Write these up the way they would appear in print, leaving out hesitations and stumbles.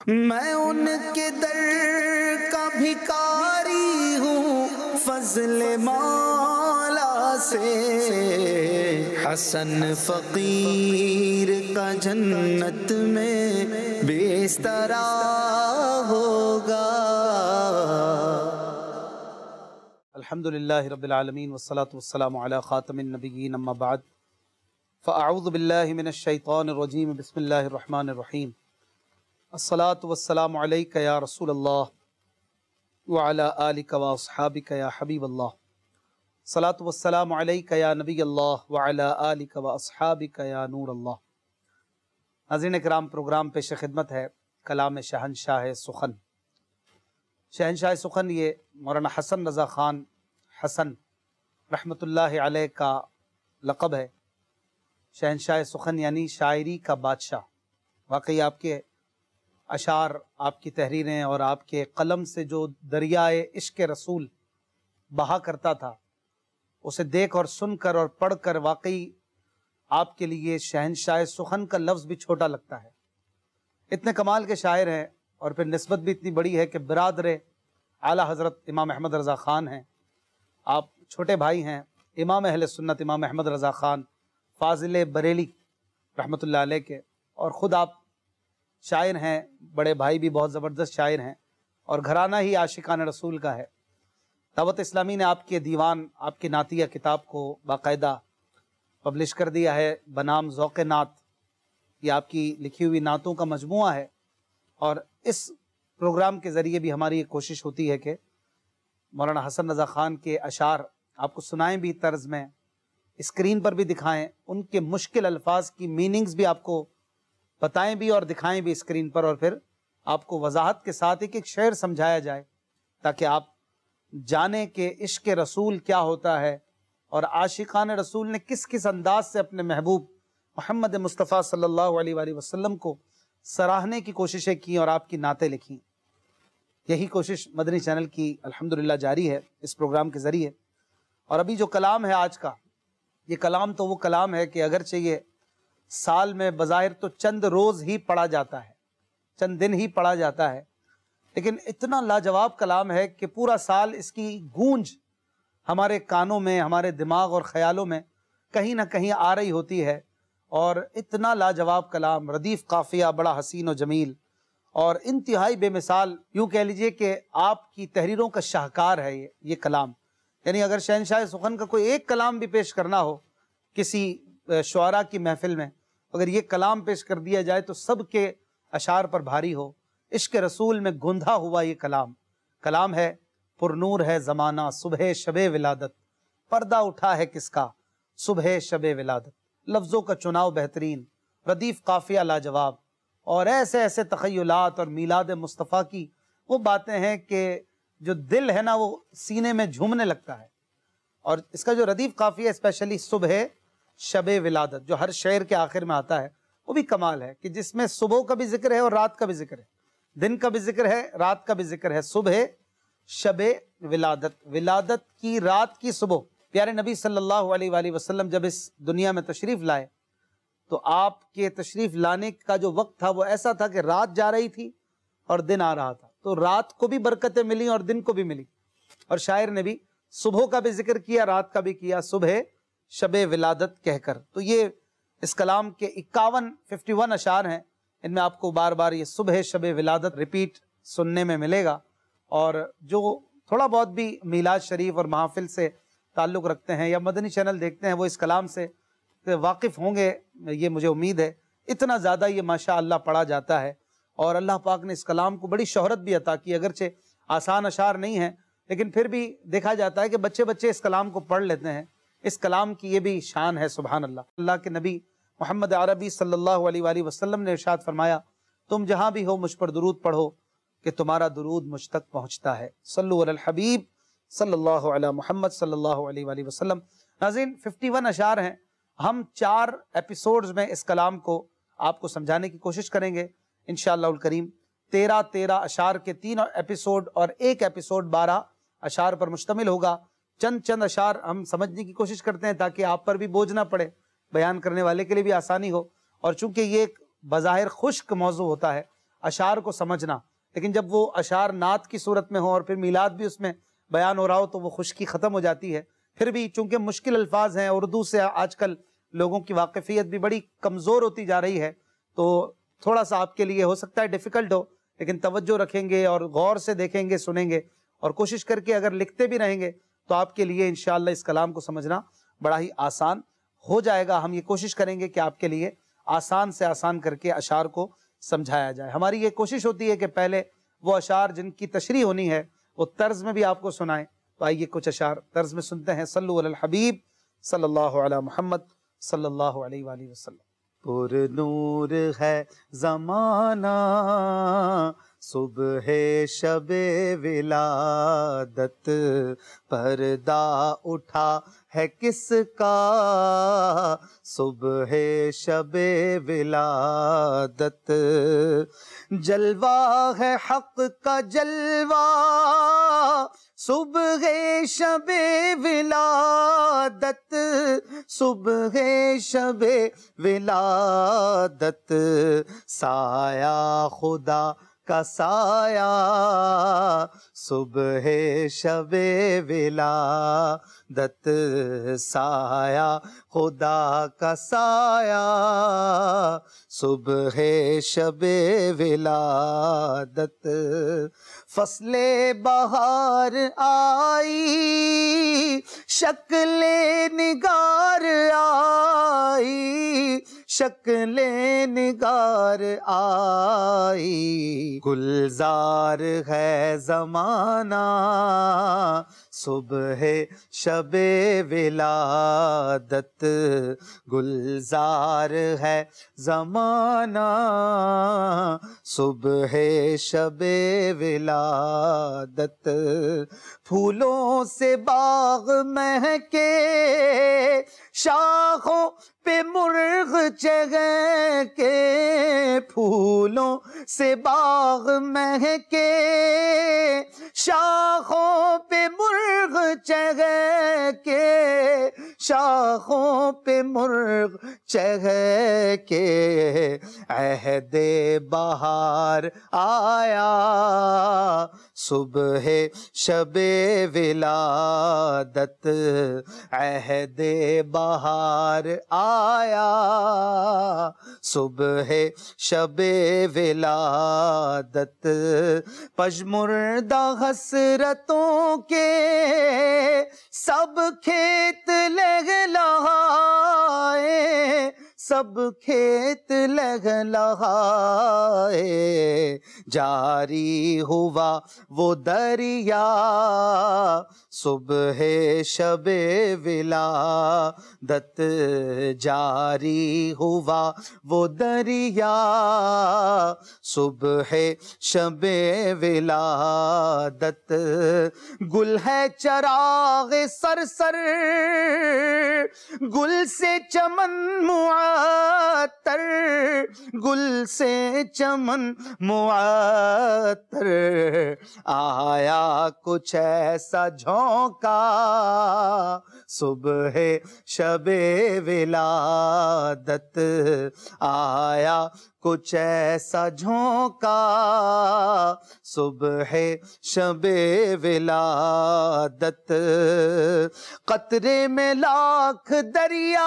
میں ان کے در کا بھکاری ہوں فضل مولا سے، حسن فقیر کا جنت میں بستر ہوگا۔ الحمدللہ رب العالمین والصلاة والسلام علی خاتم النبیین، اما بعد فاعوذ باللہ من الشیطان الرجیم، بسم اللہ الرحمن الرحیم۔ الصلاة والسلام علیک یا رسول اللہ وعلی آلک واصحابک یا حبیب اللہ، الصلاة والسلام علیک یا نبی اللہ وعلی آلک واصحابک یا نور اللہ۔ ناظرین کرام، پروگرام پیش خدمت ہے کلام شہنشاہ سخن۔ شہنشاہ سخن یہ مولانا حسن رضا خان حسن رحمۃ اللہ علیہ کا لقب ہے۔ شہنشاہ سخن یعنی شاعری کا بادشاہ۔ واقعی آپ کے اشعار، آپ کی تحریریں اور آپ کے قلم سے جو دریائے عشق رسول بہا کرتا تھا، اسے دیکھ اور سن کر اور پڑھ کر واقعی آپ کے لیے شہنشاہ سخن کا لفظ بھی چھوٹا لگتا ہے۔ اتنے کمال کے شاعر ہیں اور پھر نسبت بھی اتنی بڑی ہے کہ برادر اعلیٰ حضرت امام احمد رضا خان ہیں، آپ چھوٹے بھائی ہیں امام اہل سنت امام احمد رضا خان فاضل بریلی رحمۃ اللہ علیہ کے، اور خود آپ شاعر ہیں، بڑے بھائی بھی بہت زبردست شاعر ہیں، اور گھرانہ ہی عاشقان رسول کا ہے۔ دعوت اسلامی نے آپ کے دیوان، آپ کی نعتیہ کتاب کو باقاعدہ پبلش کر دیا ہے بنام ذوق نعت۔ یہ آپ کی لکھی ہوئی نعتوں کا مجموعہ ہے، اور اس پروگرام کے ذریعے بھی ہماری یہ کوشش ہوتی ہے کہ مولانا حسن رضا خان کے اشعار آپ کو سنائیں بھی طرز میں، اسکرین پر بھی دکھائیں، ان کے مشکل الفاظ کی میننگز بھی آپ کو بتائیں بھی اور دکھائیں بھی اسکرین پر، اور پھر آپ کو وضاحت کے ساتھ ایک ایک شعر سمجھایا جائے تاکہ آپ جانیں کہ عشق رسول کیا ہوتا ہے، اور عاشقان رسول نے کس کس انداز سے اپنے محبوب محمد مصطفیٰ صلی اللہ علیہ وآلہ وسلم کو سراہنے کی کوششیں کی اور آپ کی نعتیں لکھیں۔ یہی کوشش مدنی چینل کی الحمدللہ جاری ہے اس پروگرام کے ذریعے۔ اور ابھی جو کلام ہے آج کا، یہ کلام تو وہ کلام ہے کہ اگرچہ یہ سال میں بظاہر تو چند روز ہی پڑھا جاتا ہے، چند دن ہی پڑھا جاتا ہے، لیکن اتنا لاجواب کلام ہے کہ پورا سال اس کی گونج ہمارے کانوں میں، ہمارے دماغ اور خیالوں میں کہیں نہ کہیں آ رہی ہوتی ہے۔ اور اتنا لاجواب کلام، ردیف قافیہ، بڑا حسین و جمیل، اور انتہائی بے مثال، یوں کہہ لیجئے کہ آپ کی تحریروں کا شاہکار ہے یہ کلام۔ یعنی اگر شہنشاہ سخن کا کوئی ایک کلام بھی پیش کرنا ہو کسی شعراء کی محفل میں، اگر یہ کلام پیش کر دیا جائے تو سب کے اشعار پر بھاری ہو۔ عشق رسول میں گندھا ہوا یہ کلام ہے، پر نور ہے زمانہ صبح شب ولادت، پردہ اٹھا ہے کس کا صبح شب ولادت، لفظوں کا چناؤ بہترین، ردیف قافیہ لاجواب، اور ایسے ایسے تخیلات اور میلاد مصطفیٰ کی وہ باتیں ہیں کہ جو دل ہے نا وہ سینے میں جھومنے لگتا ہے۔ اور اس کا جو ردیف قافیہ اسپیشلی صبح شب ولادت جو ہر شعر کے آخر میں آتا ہے، وہ بھی کمال ہے کہ جس میں صبح کا بھی ذکر ہے اور رات کا بھی ذکر ہے، دن کا بھی ذکر ہے، رات کا بھی ذکر ہے۔ صبح شب ولادت، ولادت کی رات کی صبح۔ پیارے نبی صلی اللہ علیہ وآلہ وسلم جب اس دنیا میں تشریف لائے تو آپ کے تشریف لانے کا جو وقت تھا وہ ایسا تھا کہ رات جا رہی تھی اور دن آ رہا تھا، تو رات کو بھی برکتیں ملی اور دن کو بھی ملی۔ اور شاعر نے بھی صبح کا بھی ذکر کیا، رات کا بھی کیا، صبح شب ولادت کہہ کر۔ تو یہ اس کلام کے 51 اشعار ہیں، ان میں آپ کو بار بار یہ صبح شب ولادت ریپیٹ سننے میں ملے گا۔ اور جو تھوڑا بہت بھی میلاد شریف اور محافل سے تعلق رکھتے ہیں یا مدنی چینل دیکھتے ہیں وہ اس کلام سے واقف ہوں گے، یہ مجھے امید ہے۔ اتنا زیادہ یہ ماشاء اللہ پڑھا جاتا ہے، اور اللہ پاک نے اس کلام کو بڑی شہرت بھی عطا کی۔ اگرچہ آسان اشعار نہیں ہیں، لیکن پھر بھی دیکھا جاتا ہے کہ بچے اس کلام کو پڑھ لیتے ہیں۔ اس کلام کی یہ بھی شان ہے، سبحان اللہ۔ اللہ کے نبی محمد عربی صلی اللہ علیہ وآلہ وسلم نے ارشاد فرمایا، تم جہاں بھی ہو مجھ پر درود پڑھو کہ تمہارا درود مجھ تک پہنچتا ہے۔ صلو علی الحبیب صلی اللہ علی محمد صلی اللہ علیہ وآلہ وسلم۔ ناظرین 51 اشعار ہیں، ہم 4 ایپیسوڈز میں اس کلام کو آپ کو سمجھانے کی کوشش کریں گے انشاءاللہ الکریم۔ 13 اشعار کے 3 ایپیسوڈ اور ایک ایپیسوڈ 12 اشعار پر مشتمل ہوگا۔ چند اشعار ہم سمجھنے کی کوشش کرتے ہیں تاکہ آپ پر بھی بوجھ نہ پڑے، بیان کرنے والے کے لیے بھی آسانی ہو، اور چونکہ یہ ایک بظاہر خشک موضوع ہوتا ہے، اشعار کو سمجھنا، لیکن جب وہ اشعار نعت کی صورت میں ہوں اور پھر میلاد بھی اس میں بیان ہو رہا ہو تو وہ خشکی ختم ہو جاتی ہے۔ پھر بھی چونکہ مشکل الفاظ ہیں، اردو سے آج کل لوگوں کی واقفیت بھی بڑی کمزور ہوتی جا رہی ہے، تو تھوڑا سا آپ کے لیے ہو سکتا ہے ڈیفیکلٹ ہو، لیکن توجہ رکھیں گے اور غور سے دیکھیں گے، سنیں گے، اور کوشش کر کے اگر لکھتے بھی رہیں گے تو آپ کے لیے انشاءاللہ اس کلام کو سمجھنا بڑا ہی آسان ہو جائے گا۔ ہم یہ کوشش کریں گے کہ آپ کے لیے آسان سے آسان کر کے اشعار کو سمجھایا جائے۔ ہماری یہ کوشش ہوتی ہے کہ پہلے وہ اشعار جن کی تشریح ہونی ہے وہ طرز میں بھی آپ کو سنائیں۔ تو آئیے کچھ اشعار طرز میں سنتے ہیں۔ صلو علی الحبیب صلی اللہ علی محمد صلی اللہ علیہ وآلہ وسلم۔ پر نور ہے زمانہ صبح شب ولادت، پردہ اٹھا ہے کس کا صبح شب ولادت، جلوہ ہے حق کا جلوہ صبح شب ولادت، صبح شب ولادت، سایہ خدا کا سایہ صبح شب ولادت، سایہ خدا کا سایہ صبح شب ولادت، فصل بہار آئی شکل نگار آئی، شکل نگار آئی، گلزار ہے زمانہ صبح شب ولادت، گلزار ہے زمانہ صبح شب ولادت، پھولوں سے باغ مہکے شاخوں پہ مرغ چہکے، پھولوں سے باغ مہکے شاخوں پہ مرغ چہکے، شاخوں پہ مرغ چہکے، عہد بہار آیا صبح شب ولادت، عہد بہار آیا صبح شب ولادت، پژمردہ حسرتوں کے سب کھیت لہلہائے، سب کھیت لہلہائے، جاری ہوا وہ دریا صبح شب ولادت، جاری ہوا وہ دریا صبح شب ولادت، گل ہے چراغ سرسر گل سے چمن معطر، گل سے چمن معطر، آیا کچھ ایسا جھونکا صبح شب ولادت، آیا کچھ ایسا جھونکا صبح شب ولادت، قطرے میں لاکھ دریا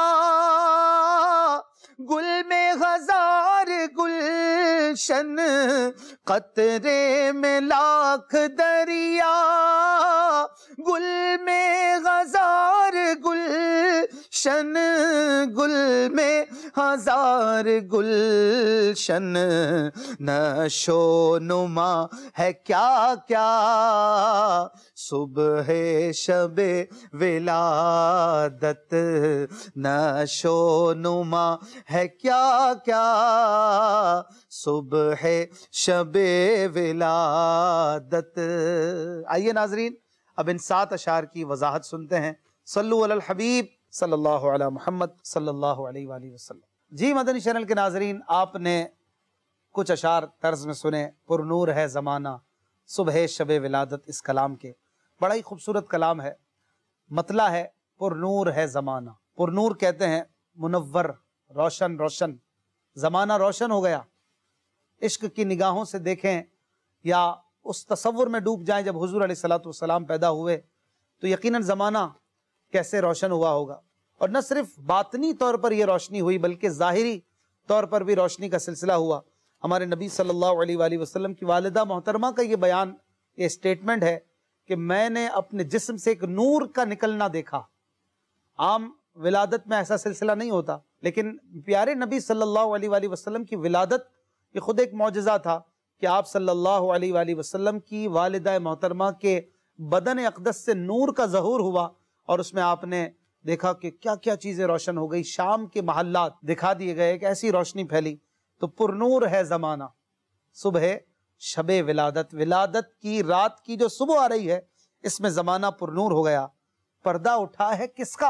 گل میں ہزار گلشن، قطرے میں لاکھ دریا گل میں ہزار گلشن، گل میں ہزار گلشن، نشو نما ہے کیا کیا صبح شب ولادت، نشو نما ہے کیا کیا صبح شب ولادت۔ آئیے ناظرین اب ان 7 اشعار کی وضاحت سنتے ہیں۔ صلو علی الحبیب صلی اللہ علی محمد صلی اللہ علیہ وآلہ وسلم۔ جی مدنی چینل کے ناظرین، آپ نے کچھ اشعار طرز میں سنے، پر نور ہے زمانہ صبح شب ولادت، اس کلام کے بڑا ہی خوبصورت کلام ہے، مطلع ہے پر نور ہے زمانہ۔ پر نور کہتے ہیں منور، روشن، روشن، زمانہ روشن ہو گیا، عشق کی نگاہوں سے دیکھیں یا اس تصور میں ڈوب جائیں جب حضور علیہ الصلوۃ والسلام پیدا ہوئے، تو یقیناً زمانہ کیسے روشن ہوا ہوگا۔ اور نہ صرف باطنی طور پر یہ روشنی ہوئی بلکہ ظاہری طور پر بھی روشنی کا سلسلہ ہوا۔ ہمارے نبی صلی اللہ علیہ وآلہ وسلم کی والدہ محترمہ کا یہ بیان، یہ سٹیٹمنٹ ہے کہ میں نے اپنے جسم سے ایک نور کا نکلنا دیکھا۔ عام ولادت میں ایسا سلسلہ نہیں ہوتا، لیکن پیارے نبی صلی اللہ علیہ وآلہ وسلم کی ولادت یہ خود ایک معجزہ تھا کہ آپ صلی اللہ علیہ وآلہ وسلم کی والدہ محترمہ کے بدن اقدس سے نور کا ظہور ہوا، اور اس میں آپ نے دیکھا کہ کیا کیا چیزیں روشن ہو گئی۔ شام کے محلات دکھا دیے گئے، ایک ایسی روشنی پھیلی۔ تو پر نور ہے زمانہ، صبح شب ولادت، ولادت کی رات کی جو صبح آ رہی ہے اس میں زمانہ پر نور ہو گیا۔ پردہ اٹھا ہے کس کا؟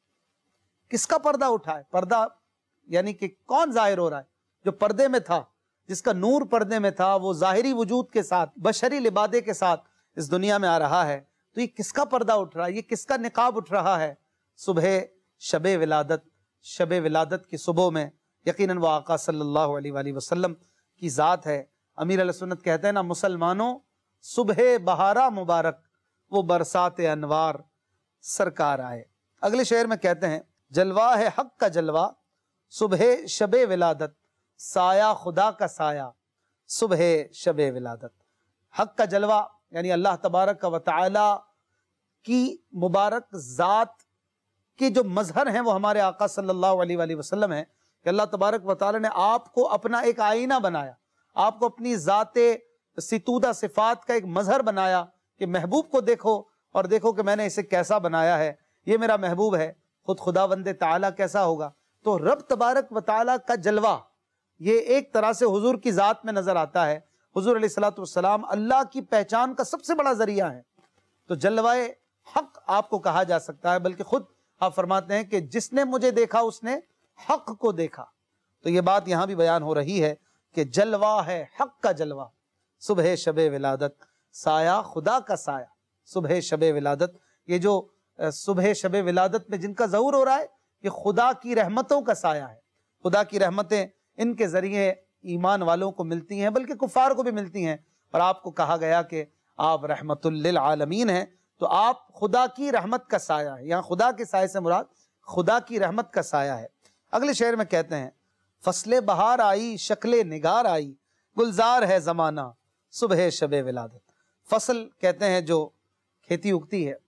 کس کا پردہ اٹھا ہے؟ پردہ یعنی کہ کون ظاہر ہو رہا ہے؟ جو پردے میں تھا، جس کا نور پردے میں تھا، وہ ظاہری وجود کے ساتھ، بشری لبادے کے ساتھ اس دنیا میں آ رہا ہے۔ تو یہ کس کا پردہ اٹھ رہا ہے؟ یہ کس کا نقاب اٹھ رہا ہے؟ صبح شب ولادت، شب ولادت کی صبح میں یقیناً وہ آقا صلی اللہ علیہ وآلہ وسلم کی ذات ہے۔ امیر علیہ سنت کہتے ہیں نا، مسلمانوں صبح بہارا مبارک، وہ برسات انوار سرکار آئے۔ اگلے شعر میں کہتے ہیں، جلوہ ہے حق کا جلوہ صبح شب ولادت، سایہ خدا کا سایہ صبح شب ولادت۔ حق کا جلوہ یعنی اللہ تبارک و تعالی کی مبارک ذات کے جو مظہر ہیں وہ ہمارے آقا صلی اللہ علیہ وآلہ وسلم ہیں، کہ اللہ تبارک و تعالی نے آپ کو اپنا ایک آئینہ بنایا، آپ کو اپنی ذات ستودہ صفات کا ایک مظہر بنایا کہ محبوب کو دیکھو اور دیکھو کہ میں نے اسے کیسا بنایا ہے، یہ میرا محبوب ہے۔ خود خداوند تعالی کیسا ہوگا؟ تو رب تبارک و تعالی کا جلوہ یہ ایک طرح سے حضور کی ذات میں نظر آتا ہے۔ حضور علیہ الصلوۃ والسلام اللہ کی پہچان کا سب سے بڑا ذریعہ ہے، تو جلوہ حق آپ کو کہا جا سکتا ہے، بلکہ خود آپ فرماتے ہیں کہ جس نے مجھے دیکھا اس نے حق کو دیکھا۔ تو یہ بات یہاں بھی بیان ہو رہی ہے کہ جلوہ ہے حق کا جلوہ صبح شب ولادت، سایہ خدا کا سایہ صبح شب ولادت۔ یہ جو صبح شب ولادت میں جن کا ظہور ہو رہا ہے یہ خدا کی رحمتوں کا سایہ ہے۔ خدا کی رحمتیں ان کے ذریعے ایمان والوں کو ملتی ہیں، بلکہ کفار کو بھی ملتی ہیں، اور آپ کو کہا گیا کہ آپ رحمت للعالمین ہیں، تو آپ خدا کی رحمت کا سایہ ہے۔ یہاں خدا کے سائے سے مراد خدا کی رحمت کا سایہ ہے۔ اگلے شعر میں کہتے ہیں، فصل بہار آئی شکل نگار آئی، گلزار ہے زمانہ صبح شب ولادت۔ فصل کہتے ہیں جو کھیتی اگتی ہے،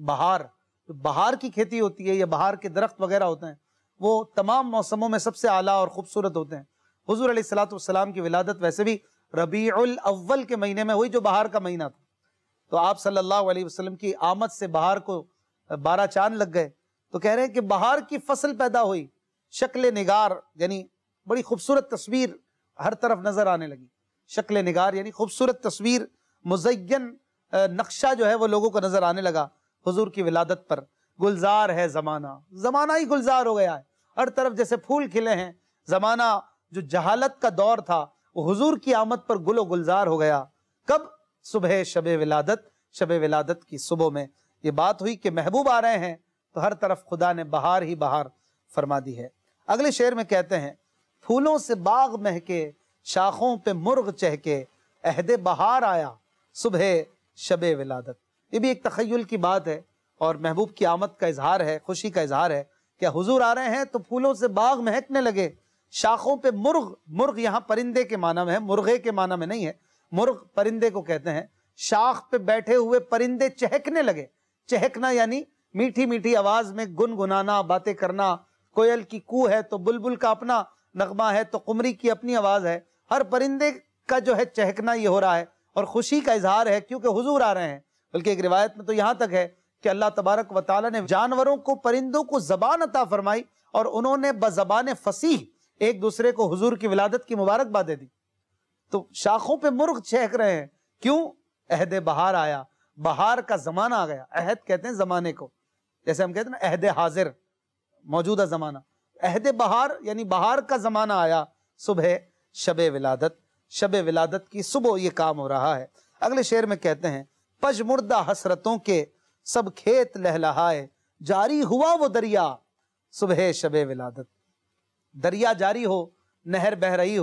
بہار کی کھیتی ہوتی ہے یا بہار کے درخت وغیرہ ہوتے ہیں، وہ تمام موسموں میں سب سے اعلیٰ اور خوبصورت ہوتے ہیں۔ حضور علیہ الصلوۃ والسلام کی ولادت ویسے بھی ربیع الاول کے مہینے میں ہوئی، جو بہار کا مہینہ تھا، تو آپ صلی اللہ علیہ وسلم کی آمد سے بہار کو 12 چاند لگ گئے۔ تو کہہ رہے ہیں کہ بہار کی فصل پیدا ہوئی، شکل نگار یعنی بڑی خوبصورت تصویر ہر طرف نظر آنے لگی۔ شکل نگار یعنی خوبصورت تصویر، مزین نقشہ جو ہے وہ لوگوں کو نظر آنے لگا حضور کی ولادت پر۔ گلزار ہے زمانہ، زمانہ ہی گلزار ہو گیا ہے، ہر طرف جیسے پھول کھلے ہیں۔ زمانہ جو جہالت کا دور تھا وہ حضور کی آمد پر گل و گلزار ہو گیا۔ کب؟ صبح شب ولادت، شب ولادت کی صبح میں یہ بات ہوئی کہ محبوب آ رہے ہیں، تو ہر طرف خدا نے بہار ہی بہار فرما دی ہے۔ اگلے شعر میں کہتے ہیں، پھولوں سے باغ مہکے شاخوں پہ مرغ چہکے، عہد بہار آیا صبح شب ولادت۔ یہ بھی ایک تخیل کی بات ہے اور محبوب کی آمد کا اظہار ہے، خوشی کا اظہار ہے کہ حضور آ رہے ہیں تو پھولوں سے باغ مہکنے لگے، شاخوں پہ مرغ، مرغ یہاں پرندے کے معنی میں ہے، مرغے کے معنی میں نہیں ہے، مرغ پرندے کو کہتے ہیں۔ شاخ پہ بیٹھے ہوئے پرندے چہکنے لگے، چہکنا یعنی میٹھی میٹھی آواز میں گنگنانا، باتیں کرنا۔ کوئل کی کو ہے تو بلبل کا اپنا نغمہ ہے، تو قمری کی اپنی آواز ہے، ہر پرندے کا جو ہے چہکنا یہ ہو رہا ہے اور خوشی کا اظہار ہے کیونکہ حضور آ رہے ہیں۔ بلکہ ایک روایت میں تو یہاں تک ہے کہ اللہ تبارک و تعالیٰ نے جانوروں کو، پرندوں کو زبان عطا فرمائی اور انہوں نے بزبان فصیح ایک دوسرے کو حضور کی ولادت کی مبارکبادیں دی۔ تو شاخوں پہ مرغ چہک رہے ہیں، کیوں؟ عہد بہار آیا، بہار کا زمانہ آ گیا۔ عہد کہتے ہیں زمانے کو، جیسے ہم کہتے ہیں نا عہد حاضر، موجودہ زمانہ۔ عہد بہار یعنی بہار کا زمانہ آیا صبح شب ولادت، شب ولادت کی صبح یہ کام ہو رہا ہے۔ اگلے شعر میں کہتے ہیں، پژمردہ حسرتوں کے سب کھیت لہلہائے، جاری ہوا وہ دریا صبح شب ولادت۔ دریا جاری ہو، نہر بہہ رہی ہو،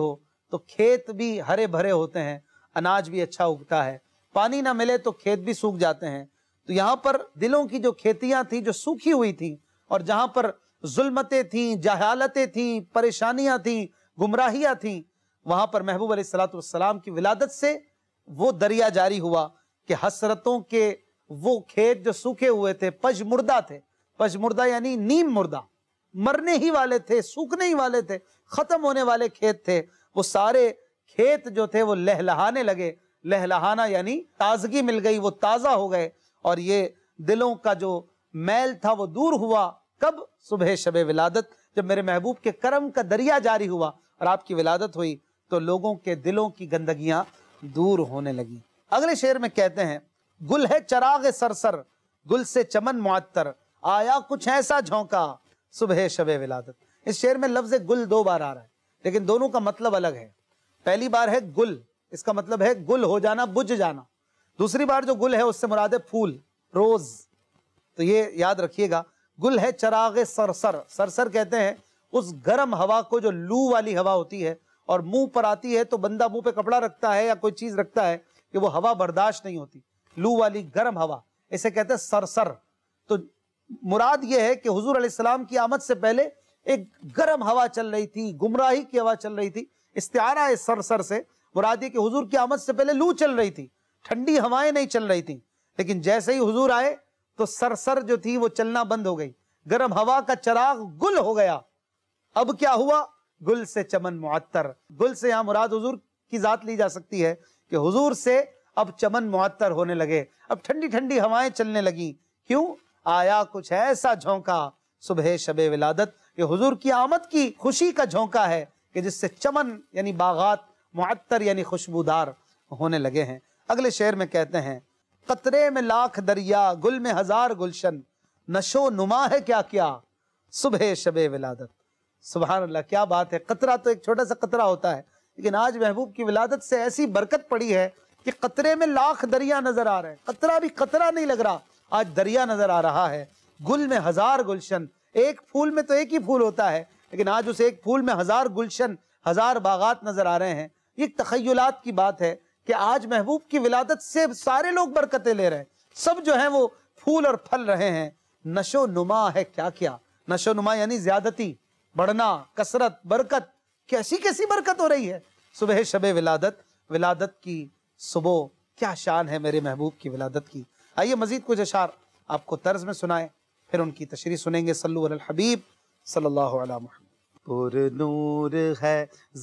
تو کھیت بھی ہرے بھرے ہوتے ہیں، اناج بھی اچھا اگتا ہے، پانی نہ ملے تو کھیت بھی سوکھ جاتے ہیں۔ تو یہاں پر دلوں کی جو کھیتیاں تھیں جو سوکھی ہوئی تھیں، اور جہاں پر ظلمتیں تھیں، جہالتیں تھیں، پریشانیاں تھیں، گمراہیاں تھیں، وہاں پر محبوب علیہ الصلوۃ والسلام کی ولادت سے وہ دریا جاری ہوا کہ حسرتوں کے وہ کھیت جو سوکھے ہوئے تھے، پژمردہ تھے، پژمردہ یعنی نیم مردہ، مرنے ہی والے تھے، سوکھنے ہی والے تھے، ختم ہونے والے کھیت تھے، وہ سارے کھیت جو تھے وہ لہلہانے لگے۔ لہلہانا یعنی تازگی مل گئی، وہ تازہ ہو گئے، اور یہ دلوں کا جو میل تھا وہ دور ہوا۔ کب؟ صبح شب ولادت، جب میرے محبوب کے کرم کا دریا جاری ہوا اور آپ کی ولادت ہوئی تو لوگوں کے دلوں کی گندگیاں دور ہونے لگیں۔ اگلے شعر میں کہتے ہیں، گل ہے چراغ سرسر، گل سے چمن معطر، آیا کچھ ایسا جھونکا صبح شب ولادت۔ اس شعر میں لفظ گل 2 بار آ رہا ہے، لیکن دونوں کا مطلب الگ ہے۔ پہلی بار ہے گل، اس کا مطلب ہے گل ہو جانا، بجھ جانا۔ دوسری بار جو گل ہے اس سے مراد ہے پھول، روز۔ تو یہ یاد رکھیے گا، گل ہے چراغ سرسر، سرسر کہتے ہیں اس گرم ہوا کو جو لو والی ہوا ہوتی ہے اور منہ پر آتی ہے تو بندہ منہ پہ کپڑا رکھتا ہے یا کوئی چیز رکھتا ہے کہ وہ ہوا برداشت نہیں ہوتی، لو والی گرم ہوا، اسے کہتے ہیں سرسر۔ تو مراد یہ ہے کہ حضور علیہ السلام کی آمد سے پہلے ایک گرم ہوا چل رہی تھی، گمراہی کی ہوا چل رہی تھی۔ استعارہ ہے سرسر سے، مراد یہ کہ حضور کی آمد سے پہلے لو چل رہی تھی، ٹھنڈی ہوائیں نہیں چل رہی تھیں، لیکن جیسے ہی حضور آئے تو سرسر جو تھی وہ چلنا بند ہو گئی، گرم ہوا کا چراغ گل ہو گیا۔ اب کیا ہوا؟ گل سے چمن معطر۔ گل سے یہاں مراد حضور کی ذات لی جا سکتی ہے کہ حضور سے اب چمن معطر ہونے لگے، اب ٹھنڈی ٹھنڈی ہوائیں چلنے لگیں۔ کیوں؟ آیا کچھ ایسا جھونکا صبح شب ولادت، کہ حضور کی آمد کی خوشی کا جھونکا ہے کہ جس سے چمن یعنی باغات، معطر یعنی خوشبودار ہونے لگے ہیں۔ اگلے شعر میں کہتے ہیں، قطرے میں لاکھ دریا، گل میں ہزار گلشن، نشو نما ہے کیا کیا صبح شب ولادت۔ سبحان اللہ، کیا بات ہے! قطرہ تو ایک چھوٹا سا قطرہ ہوتا ہے، لیکن آج محبوب کی ولادت سے ایسی برکت پڑی ہے کہ قطرے میں لاکھ دریا نظر آ رہے ہیں، قطرہ بھی قطرہ نہیں لگ رہا، آج دریا نظر آ رہا ہے۔ گل میں ہزار گلشن، ایک پھول میں تو ایک ہی پھول ہوتا ہے، لیکن آج اس ایک پھول میں ہزار گلشن، ہزار باغات نظر آ رہے ہیں۔ یہ تخیلات کی بات ہے کہ آج محبوب کی ولادت سے سارے لوگ برکتیں لے رہے ہیں، سب جو ہیں وہ پھول اور پھل رہے ہیں۔ نشو نما ہے کیا کیا، نشو نما یعنی زیادتی، بڑھنا، کثرت، برکت، کیسی کیسی برکت ہو رہی ہے صبح شب ولادت۔ ولادت کی صبح کیا شان ہے میرے محبوب کی ولادت کی۔ آئیے مزید کچھ اشعار آپ کو طرز میں سنائیں، پھر ان کی تشریح سنیں گے۔ صلو علی الحبیب صلی اللہ علیہ محمد۔ پر نور ہے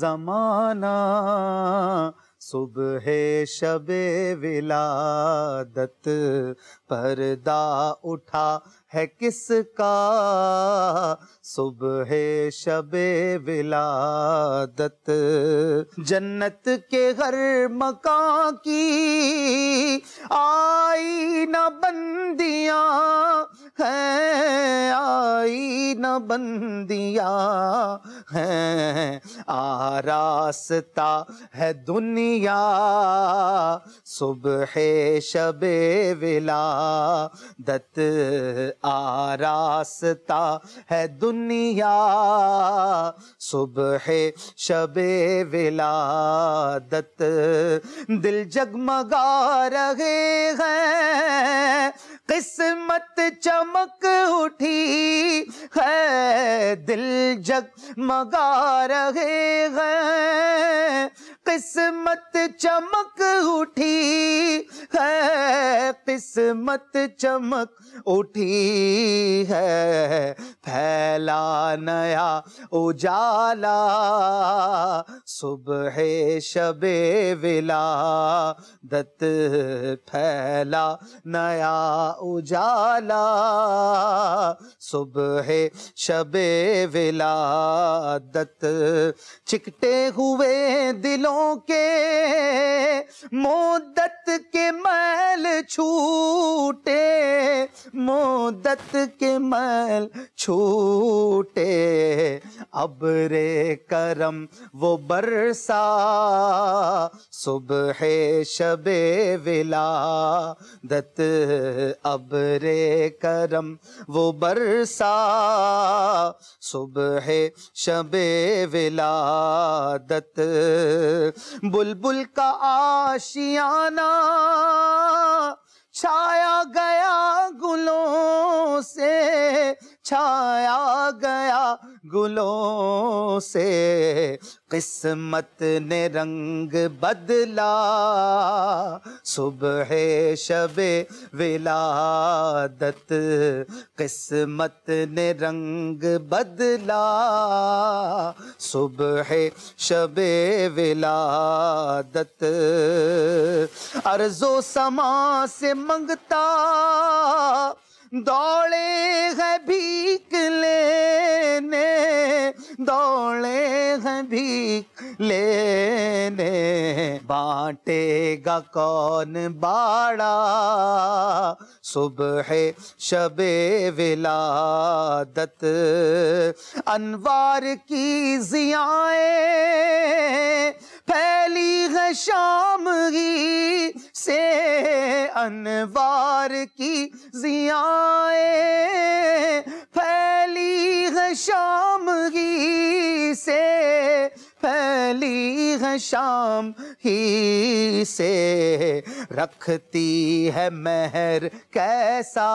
زمانہ صبح شب ولادت، پردہ اٹھا ہے کس کا صبح شب ولادت۔ جنت کے ہر مکان کی آئینہ بندیاں ہیں، آئینہ بندیاں ہیں، آراستہ ہے دنیا صبح شب ولادت، آراستہ ہے دنیا صبح شب ولادت۔ دل جگمگا رہے ہیں، قسمت چمک اٹھی ہے، دل جگمگا رہے ہیں، قسمت چمک اٹھی ہے، قسمت چمک اٹھی ہے، پھیلا نیا اجالا صبح شب ولادت، پھیلا نیا اجالا صبح شب ولادت۔ چکٹے ہوئے دلوں کے مدت کے میل چھو چھوٹے مدت کے میل چھوٹے ابر کرم وہ برسا صبح شب ولادت ابر کرم وہ برسا صبح شب ولادت بلبل کا آشیانہ چھایا گیا گلوں سے چھایا گیا گلوں سے قسمت نے رنگ بدلا صبح شب ولادت قسمت نے رنگ بدلا صبح شب ولادت ارض و سما سے منگتا دوڑے ہیں بھیک لینے دوڑے ہیں بھیک لینے بانٹے گا کون باڑا صبح شب ولادت انوار کی ضیائیں پھیلی ہے شام ہی سے انوار کی ضیائیں پھیلی ہے شام ہی سے پھیلی ہے شام ہی سے رکھتی ہے مہر کیسا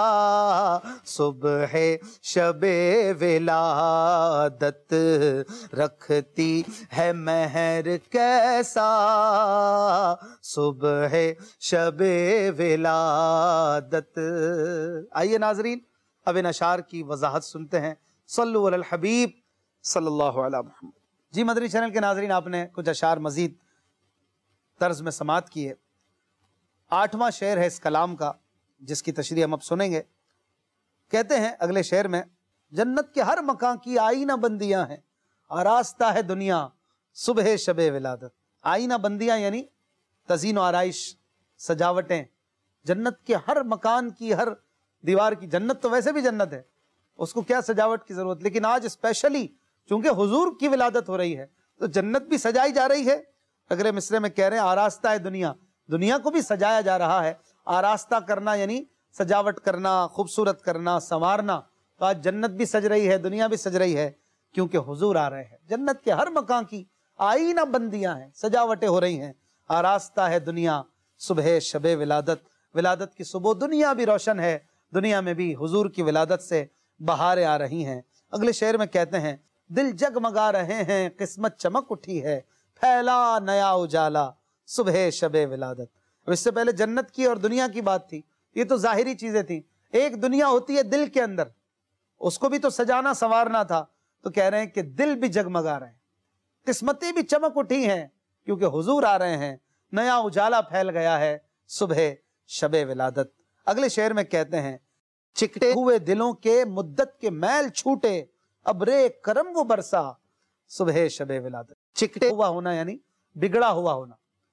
صبح شب ولادت رکھتی ہے مہر کیسا صبح شب ولادت۔ آئیے ناظرین اب ان اشعار کی وضاحت سنتے ہیں۔ صلو علی الحبیب صلی اللہ علیہ محمد۔ جی مدنی چینل کے ناظرین آپ نے کچھ اشعار مزید طرز میں سماعت کیے۔ 8واں شعر ہے اس کلام کا جس کی تشریح ہم اب سنیں گے۔ کہتے ہیں اگلے شعر میں جنت کے ہر مکان کی آئینہ بندیاں ہیں آراستہ ہے دنیا صبح شب ولادت۔ آئینہ بندیاں یعنی تزئین و آرائش سجاوٹیں جنت کے ہر مکان کی ہر دیوار کی۔ جنت تو ویسے بھی جنت ہے اس کو کیا سجاوٹ کی ضرورت، لیکن آج اسپیشلی چونکہ حضور کی ولادت ہو رہی ہے تو جنت بھی سجائی جا رہی ہے۔ اگلے مصرے میں کہہ رہے ہیں آراستہ ہے دنیا، دنیا کو بھی سجایا جا رہا ہے۔ آراستہ کرنا یعنی سجاوٹ کرنا، خوبصورت کرنا، سنوارنا۔ تو آج جنت بھی سج رہی ہے، دنیا بھی سج رہی ہے کیونکہ حضور آ رہے ہیں۔ جنت کے ہر مکان کی آئینہ بندیاں ہیں، سجاوٹیں ہو رہی ہیں۔ آراستہ ہے دنیا صبح شب ولادت، ولادت کی صبح دنیا بھی روشن ہے، دنیا میں بھی حضور کی ولادت سے بہاریں آ رہی ہیں۔ اگلے شعر میں کہتے ہیں دل جگمگا رہے ہیں قسمت چمک اٹھی ہے پھیلا نیا اجالا صبح شب ولادت۔ اب اس سے پہلے جنت کی اور دنیا کی بات تھی، یہ تو ظاہری چیزیں تھیں۔ ایک دنیا ہوتی ہے دل کے اندر، اس کو بھی تو سجانا سنوارنا تھا۔ تو کہہ رہے ہیں کہ دل بھی جگمگا رہے ہیں، قسمتیں بھی چمک اٹھی ہیں کیونکہ حضور آ رہے ہیں، نیا اجالا پھیل گیا ہے صبح شب ولادت۔ اگلے شعر میں کہتے ہیں چکٹے ہوئے دلوں کے مدت کے میل چھوٹے ابرے کرم وہ برسا صبح شب ولادت۔ چکٹے ہوا ہونا یعنی بگڑا ہوا ہونا،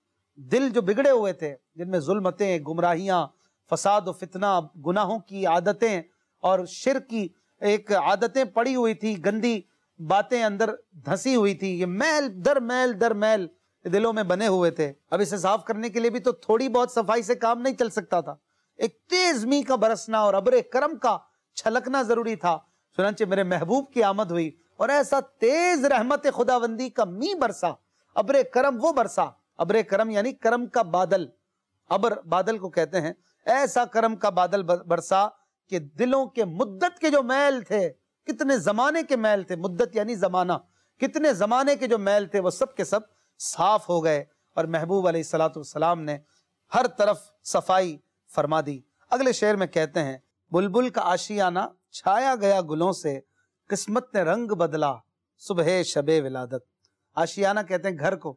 دل جو بگڑے ہوئے تھے جن میں ظلمتیں، گمراہیاں، فساد و فتنہ، گناہوں کی عادتیں اور شرک کی ایک عادتیں پڑی ہوئی تھی، گندی باتیں اندر دھسی ہوئی تھی، یہ میل در میل در میل دلوں میں بنے ہوئے تھے۔ اب اسے صاف کرنے کے لیے بھی تو تھوڑی بہت صفائی سے کام نہیں چل سکتا تھا، ایک تیز می کا برسنا اور ابر کرم کا چھلکنا ضروری تھا۔ چنانچہ میرے محبوب کی آمد ہوئی اور ایسا تیز رحمت خداوندی کا می برسا، ابر کرم وہ برسا۔ ابر کرم یعنی کرم کا بادل، ابر بادل کو کہتے ہیں۔ ایسا کرم کا بادل برسا کہ دلوں کے مدت کے جو میل تھے، کتنے زمانے کے میل تھے، مدت یعنی زمانہ، کتنے زمانے کے جو میل تھے وہ سب کے سب صاف ہو گئے، اور محبوب علیہ الصلوۃ والسلام نے ہر طرف صفائی فرما دی۔ اگلے شعر میں کہتے ہیں بلبل کا آشیانہ چھایا گیا گلوں سے قسمت نے رنگ بدلا صبح شب ولادت۔ آشیانہ کہتے ہیں گھر کو،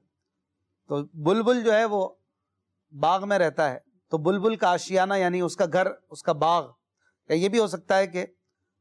تو بلبل جو ہے وہ باغ میں رہتا ہے، تو بلبل کا آشیانہ یعنی اس کا گھر، اس کا باغ۔ یا یہ بھی ہو سکتا ہے کہ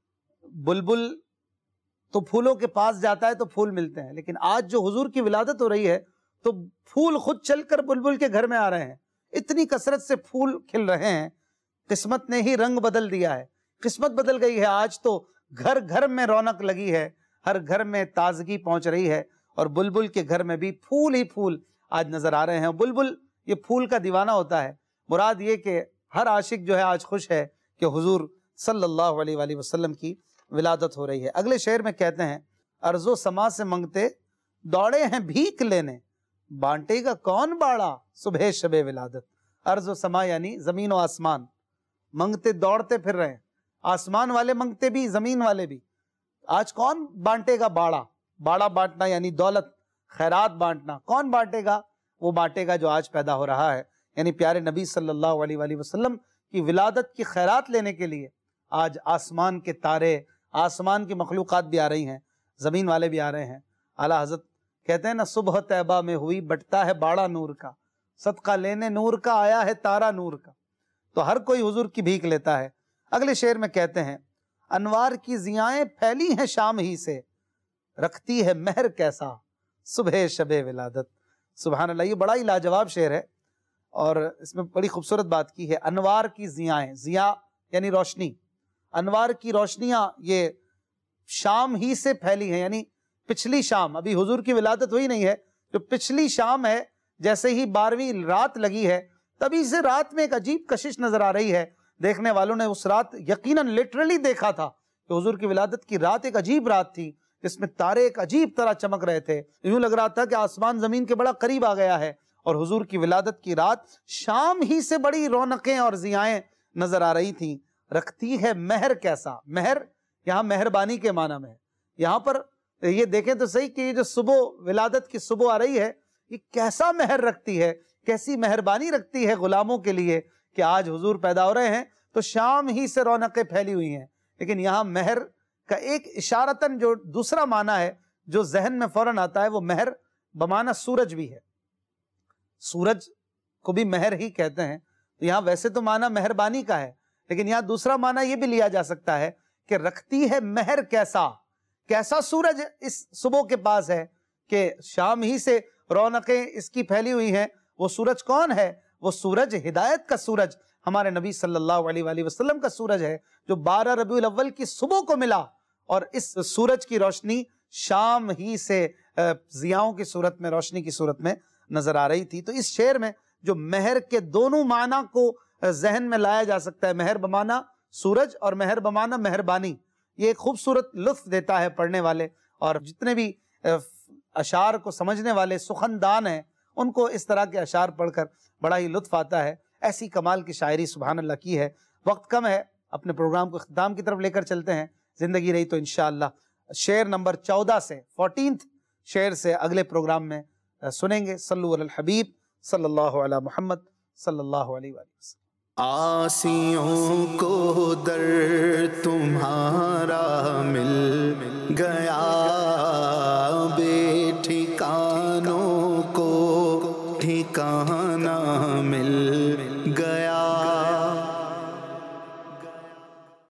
بلبل تو پھولوں کے پاس جاتا ہے تو پھول ملتے ہیں، لیکن آج جو حضور کی ولادت ہو رہی ہے تو پھول خود چل کر بلبل کے گھر میں آ رہے ہیں، اتنی کثرت سے پھول کھل رہے ہیں، قسمت نے ہی رنگ بدل دیا ہے، قسمت بدل گئی ہے۔ آج تو گھر گھر میں رونق لگی ہے، ہر گھر میں تازگی پہنچ رہی ہے، اور بلبل کے گھر میں بھی پھول ہی پھول آج نظر آ رہے ہیں۔ بلبل یہ پھول کا دیوانہ ہوتا ہے۔ مراد یہ کہ ہر عاشق جو ہے آج خوش ہے کہ حضور صلی اللہ علیہ وآلہ وسلم کی ولادت ہو رہی ہے۔ اگلے شعر میں کہتے ہیں، ارض و سما سے منگتے دوڑے ہیں بھیک لینے، بانٹے گا کون باڑا صبح شب ولادت۔ ارض و سما یعنی زمین و آسمان، منگتے دوڑتے پھر رہے ہیں، آسمان والے منگتے بھی، زمین والے بھی۔ آج کون بانٹے گا باڑا؟ باڑا بانٹنا یعنی دولت، خیرات بانٹنا۔ کون بانٹے گا؟ وہ بانٹے گا جو آج پیدا ہو رہا ہے، یعنی پیارے نبی صلی اللہ علیہ وآلہ وسلم کی ولادت کی خیرات لینے کے لیے آج آسمان کے تارے، آسمان کی مخلوقات بھی آ رہی ہیں، زمین والے بھی آ رہے ہیں۔ اعلیٰ حضرت کہتے ہیں نا، صبح طیبہ میں ہوئی بٹتا ہے باڑا نور کا، صدقہ لینے نور کا آیا ہے تارا نور کا۔ تو ہر کوئی حضور کی بھیک لیتا ہے۔ اگلے شعر میں کہتے ہیں، انوار کی ضیائیں پھیلی ہیں شام ہی سے، رکھتی ہے مہر کیسا صبح شب ولادت۔ سبحان اللہ، یہ بڑا ہی لاجواب شعر ہے، اور اس میں بڑی خوبصورت بات کی ہے۔ انوار کی ضیائیں، ضیاء یعنی روشنی، انوار کی روشنیاں یہ شام ہی سے پھیلی ہیں، یعنی پچھلی شام، ابھی حضور کی ولادت ہوئی نہیں ہے، جو پچھلی شام ہے، جیسے ہی 12ویں رات لگی ہے، تبھی سے رات میں ایک عجیب کشش نظر آ رہی ہے۔ دیکھنے والوں نے اس رات یقیناً لٹرلی دیکھا تھا کہ حضور کی ولادت کی رات ایک عجیب رات تھی، جس میں تارے ایک عجیب طرح چمک رہے تھے، یوں لگ رہا تھا کہ آسمان زمین کے بڑا قریب آ گیا ہے، اور حضور کی ولادت کی رات شام ہی سے بڑی رونقیں اور ضیائیں نظر آ رہی تھیں۔ رکھتی ہے مہر کیسا، مہر یہاں مہربانی کے معنی میں ہے۔ یہاں پر یہ دیکھیں تو صحیح کہ یہ جو صبح ولادت کی صبح آ رہی ہے، یہ کیسا مہر رکھتی ہے، کیسی مہربانی رکھتی ہے غلاموں کے لیے کہ آج حضور پیدا ہو رہے ہیں تو شام ہی سے رونقیں پھیلی ہوئی ہیں۔ لیکن یہاں مہر کا ایک اشارتاً جو دوسرا معنی ہے جو ذہن میں فوراً آتا ہے، وہ مہر بمعنی سورج بھی ہے، سورج کو بھی مہر ہی کہتے ہیں۔ تو یہاں ویسے تو معنی مہربانی کا ہے، لیکن یہاں دوسرا معنی یہ بھی لیا جا سکتا ہے کہ رکھتی ہے مہر کیسا، کیسا سورج اس صبح کے پاس ہے کہ شام ہی سے رونقیں اس کی پھیلی ہوئی ہیں۔ وہ سورج کون ہے؟ وہ سورج ہدایت کا سورج، ہمارے نبی صلی اللہ علیہ وآلہ وسلم کا سورج ہے، جو 12 ربیع الاول کی صبح کو ملا، اور اس سورج کی روشنی شام ہی سے ضیاؤں کی صورت میں، روشنی کی صورت میں نظر آ رہی تھی۔ تو اس شعر میں جو مہر کے دونوں معنی کو ذہن میں لایا جا سکتا ہے، مہر بمعنی سورج اور مہر بمعنی مہربانی، یہ ایک خوبصورت لطف دیتا ہے پڑھنے والے، اور جتنے بھی اشعار کو سمجھنے والے سخندان ہیں ان کو اس طرح کے اشعار پڑھ کر بڑا ہی لطف آتا ہے۔ ایسی کمال کی شاعری سبحان اللہ کی ہے۔ وقت کم ہے، اپنے پروگرام کو اختتام کی طرف لے کر چلتے ہیں، زندگی رہی تو انشاءاللہ شعر نمبر 14 سے 14 شعر سے اگلے پروگرام میں سنیں گے۔ صلو علی الحبیب صلی اللہ علی محمد صلی اللہ علیہ وآلہ وسلم۔ آسیوں کو در تمہارا مل گیا، بے ٹھکانوں کو ٹھکانہ مل گیا۔